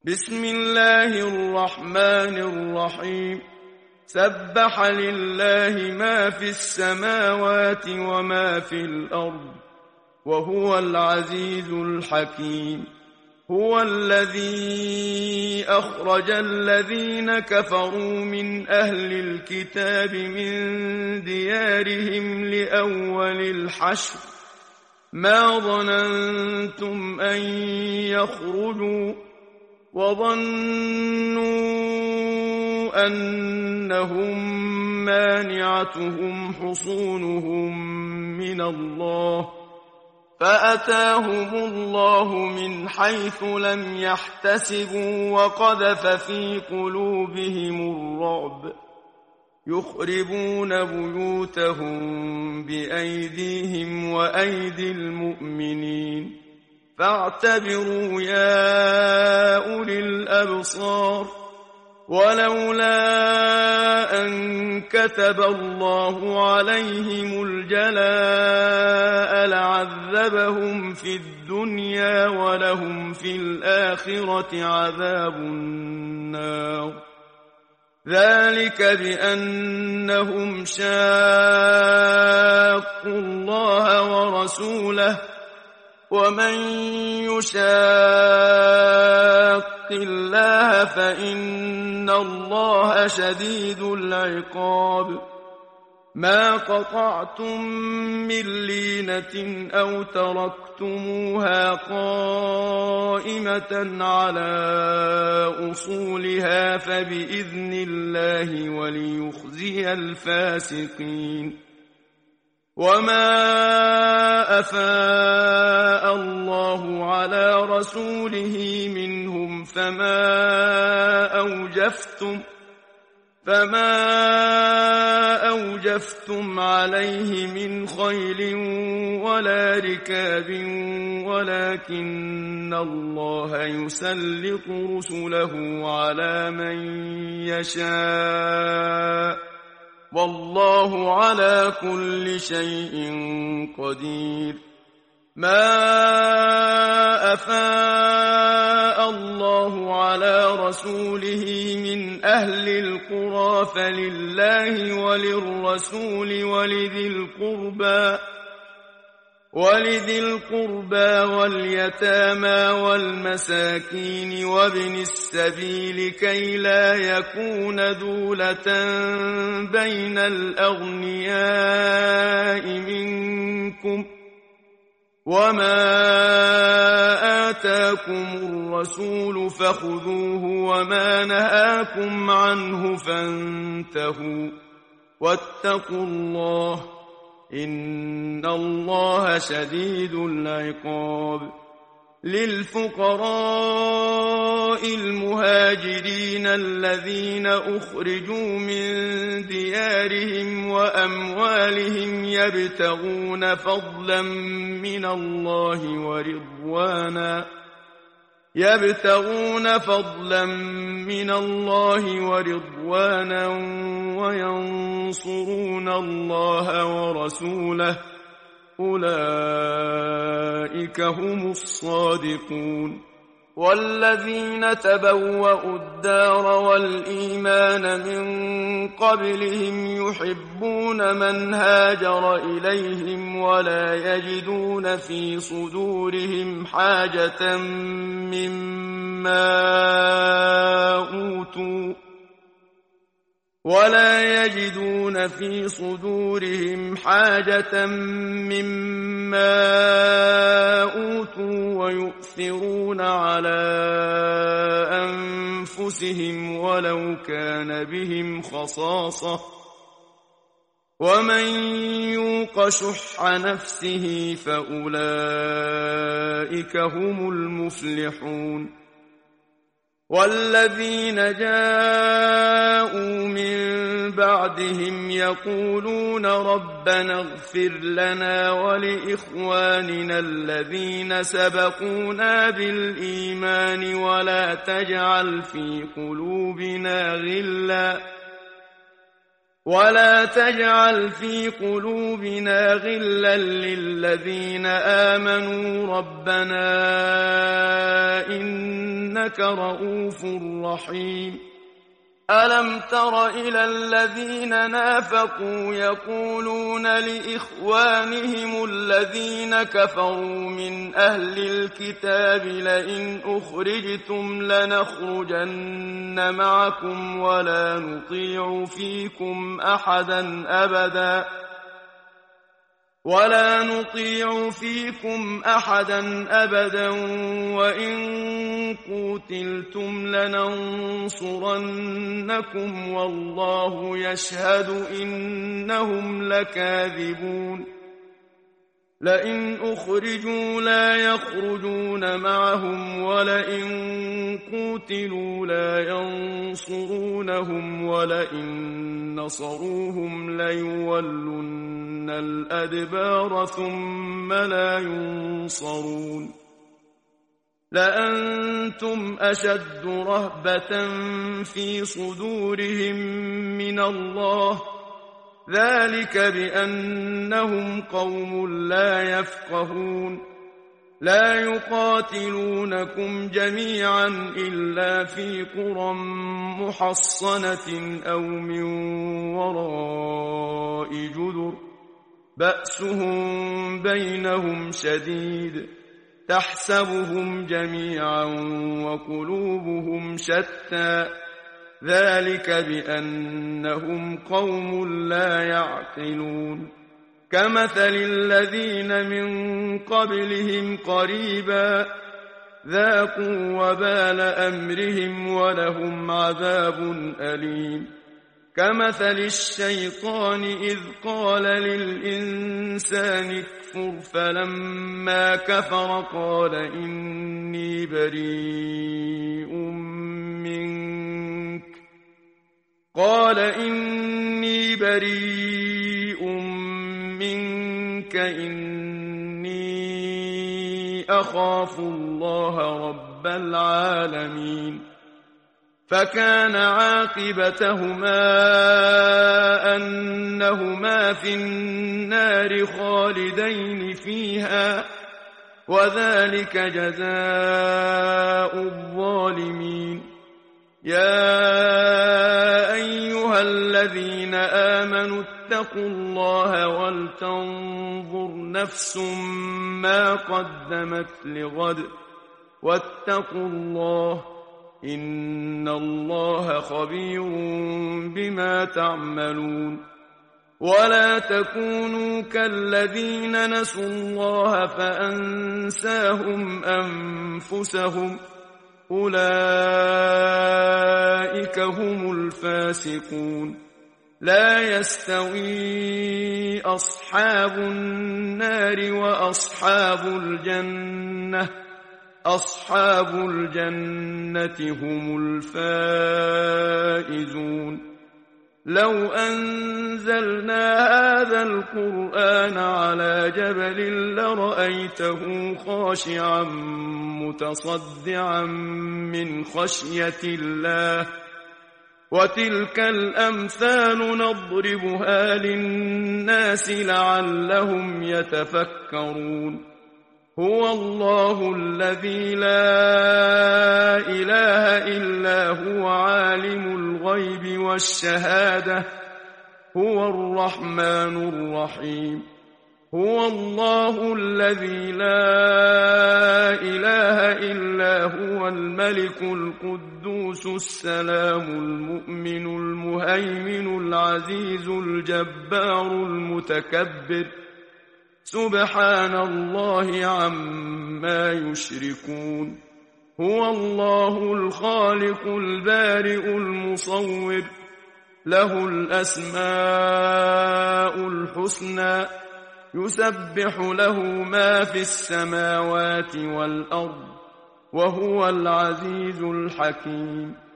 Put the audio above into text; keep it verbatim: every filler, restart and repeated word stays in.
بسم الله الرحمن الرحيم سبح لله ما في السماوات وما في الأرض وهو العزيز الحكيم. هو الذي أخرج الذين كفروا من أهل الكتاب من ديارهم لأول الحشر ما ظننتم أن يخرجوا وظنوا أنهم مانعتهم حصونهم من الله فأتاهم الله من حيث لم يحتسبوا وقذف في قلوبهم الرعب يخربون بيوتهم بأيديهم وأيدي المؤمنين فاعتبروا يا أولي الأبصار. ولولا أن كتب الله عليهم الجلاء لعذبهم في الدنيا ولهم في الآخرة عذاب النار ذلك بأنهم شاقوا الله ورسوله ومن يشاق الله فإن الله شديد العقاب. ما قطعتم من لينة أو تركتموها قائمة على أصولها فبإذن الله وليخزي الفاسقين. وما أفاء الله على رسوله منهم فما أوجفتم فما أوجفتم عليه من خيل ولا ركاب ولكن الله يسلط رسله على من يشاء والله على كل شيء قدير. ما أفاء الله على رسوله من أهل القرى فلله وللرسول ولذي القربى ولذي القربى واليتامى والمساكين وابن السبيل كي لا يكون دولة بين الأغنياء منكم وما آتاكم الرسول فخذوه وما نهاكم عنه فانتهوا واتقوا الله إن الله شديد العقاب. للفقراء المهاجرين الذين أخرجوا من ديارهم وأموالهم يبتغون فضلا من الله ورضوانا يبتغون فضلا من الله ورضوانا وينصرون الله ورسوله أولئك هم الصادقون. والذين تبوأوا الدار والإيمان من قبلهم يحبون من هاجر إليهم ولا يجدون في صدورهم حاجة مما أوتوا ولا يجدون في صدورهم حاجة مما أوتوا ويؤثرون على أنفسهم ولو كان بهم خصاصة ومن يوق شح نفسه فأولئك هم المفلحون. والذين جاءوا من بعدهم يقولون ربنا اغفر لنا ولإخواننا الذين سبقونا بالإيمان ولا تجعل في قلوبنا غلا ولا تجعل في قلوبنا غلا للذين آمنوا ربنا إنك رؤوف رحيم ألم تر إلى الذين نافقوا يقولون لإخوانهم الذين كفروا من أهل الكتاب لئن أخرجتم لنخرجن معكم ولا نطيع فيكم أحدا أبدا ولا نطيع فيكم أحدا أبدا وإن قوتلتم لننصرنكم والله يشهد إنهم لكاذبون لئن أخرجوا لا يخرجون معهم ولئن قوتلوا لا ينصرونهم ولئن نصروهم ليولن الأدبار ثم لا ينصرون لأنتم أشد رهبة في صدورهم من الله ذلك بأنهم قوم لا يفقهون لا يقاتلونكم جميعا إلا في قرى محصنة أو من وراء جدر بأسهم بينهم شديد تحسبهم جميعا وقلوبهم شتى ذلك بأنهم قوم لا يعقلون كمثل الذين من قبلهم قريبا ذاقوا وبال أمرهم ولهم عذاب أليم كمثل الشيطان إذ قال للإنسان اكفر فلما كفر قال إني بريء منك قال إني بريء منك إني أخاف الله رب العالمين فكان عاقبتهما أنهما في النار خالدين فيها وذلك جزاء الظالمين يا أيها الذين آمنوا اتقوا الله ولتنظر نفس ما قدمت لغد واتقوا الله إن الله خبير بما تعملون ولا تكونوا كالذين نسوا الله فأنساهم أنفسهم أولئك هم الفاسقون لا يستوي أصحاب النار وأصحاب الجنة أصحاب الجنة هم الفائزون لو أنزلنا هذا القرآن على جبل لرأيته خاشعا متصدعا من خشية الله وتلك الأمثال نضربها للناس لعلهم يتفكرون هو الله الذي لا إله إلا هو عالم الغيب والشهادة هو الرحمن الرحيم هو الله الذي لا إله إلا هو الملك القدوس السلام المؤمن المهيمن العزيز الجبار المتكبر سبحان الله عما يشركون هو الله الخالق البارئ المصور له الأسماء الحسنى يسبح له ما في السماوات والأرض وهو العزيز الحكيم